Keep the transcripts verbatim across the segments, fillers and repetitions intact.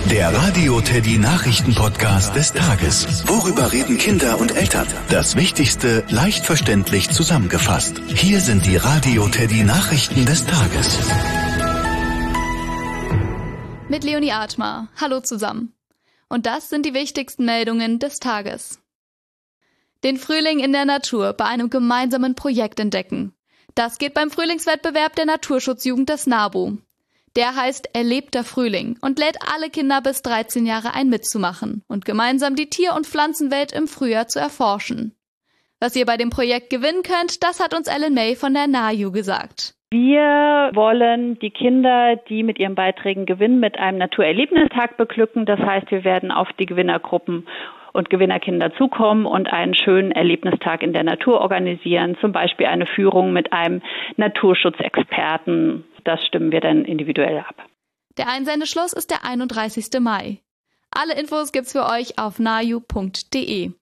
Der Radio Teddy Nachrichten-Podcast des Tages. Worüber reden Kinder und Eltern? Das Wichtigste leicht verständlich zusammengefasst. Hier sind die Radio Teddy Nachrichten des Tages. Mit Leonie Atmar. Hallo zusammen. Und das sind die wichtigsten Meldungen des Tages. Den Frühling in der Natur bei einem gemeinsamen Projekt entdecken. Das geht beim Frühlingswettbewerb der Naturschutzjugend des NABU. Der heißt Erlebter Frühling und lädt alle Kinder bis dreizehn Jahre ein, mitzumachen und gemeinsam die Tier- und Pflanzenwelt im Frühjahr zu erforschen. Was ihr bei dem Projekt gewinnen könnt, das hat uns Ellen May von der N A J U gesagt. Wir wollen die Kinder, die mit ihren Beiträgen gewinnen, mit einem Naturerlebnistag beglücken. Das heißt, wir werden auf die Gewinnergruppen und Gewinnerkinder zukommen und einen schönen Erlebnistag in der Natur organisieren. Zum Beispiel eine Führung mit einem Naturschutzexperten. Das stimmen wir dann individuell ab. Der Einsendeschluss ist der einunddreißigste Mai. Alle Infos gibt's für euch auf naju punkt de.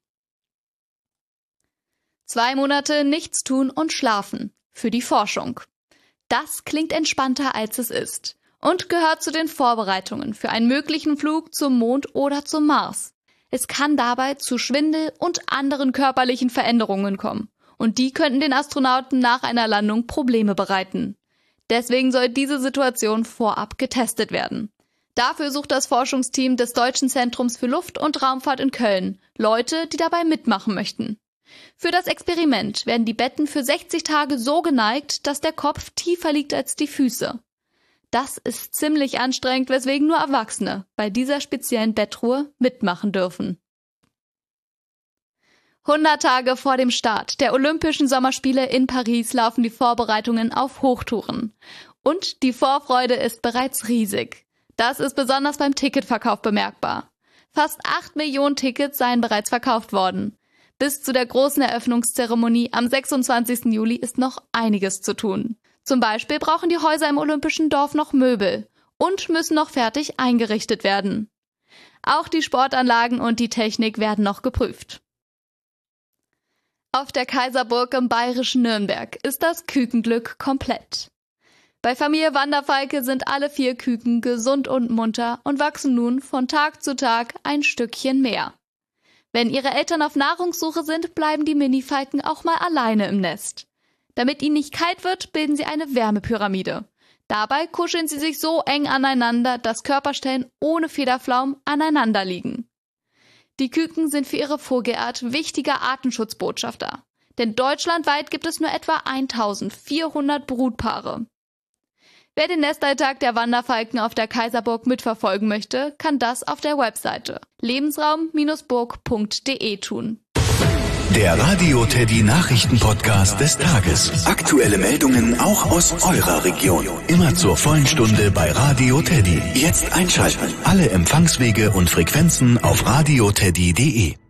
Zwei Monate nichts tun und schlafen. Für die Forschung. Das klingt entspannter, als es ist. Und gehört zu den Vorbereitungen für einen möglichen Flug zum Mond oder zum Mars. Es kann dabei zu Schwindel und anderen körperlichen Veränderungen kommen. Und die könnten den Astronauten nach einer Landung Probleme bereiten. Deswegen soll diese Situation vorab getestet werden. Dafür sucht das Forschungsteam des Deutschen Zentrums für Luft- und Raumfahrt in Köln Leute, die dabei mitmachen möchten. Für das Experiment werden die Betten für sechzig Tage so geneigt, dass der Kopf tiefer liegt als die Füße. Das ist ziemlich anstrengend, weswegen nur Erwachsene bei dieser speziellen Bettruhe mitmachen dürfen. hundert Tage vor dem Start der Olympischen Sommerspiele in Paris laufen die Vorbereitungen auf Hochtouren. Und die Vorfreude ist bereits riesig. Das ist besonders beim Ticketverkauf bemerkbar. Fast acht Millionen Tickets seien bereits verkauft worden. Bis zu der großen Eröffnungszeremonie am sechsundzwanzigsten Juli ist noch einiges zu tun. Zum Beispiel brauchen die Häuser im Olympischen Dorf noch Möbel und müssen noch fertig eingerichtet werden. Auch die Sportanlagen und die Technik werden noch geprüft. Auf der Kaiserburg im bayerischen Nürnberg ist das Kükenglück komplett. Bei Familie Wanderfalke sind alle vier Küken gesund und munter und wachsen nun von Tag zu Tag ein Stückchen mehr. Wenn ihre Eltern auf Nahrungssuche sind, bleiben die Minifalken auch mal alleine im Nest. Damit ihnen nicht kalt wird, bilden sie eine Wärmepyramide. Dabei kuscheln sie sich so eng aneinander, dass Körperstellen ohne Federflaum aneinander liegen. Die Küken sind für ihre Vogelart wichtiger Artenschutzbotschafter, denn deutschlandweit gibt es nur etwa eintausendvierhundert Brutpaare. Wer den Nestalltag der Wanderfalken auf der Kaiserburg mitverfolgen möchte, kann das auf der Webseite lebensraum burg punkt de tun. Der Radio Teddy Nachrichten-Podcast des Tages. Aktuelle Meldungen auch aus eurer Region. Immer zur vollen Stunde bei Radio Teddy. Jetzt einschalten. Alle Empfangswege und Frequenzen auf radio teddy punkt de.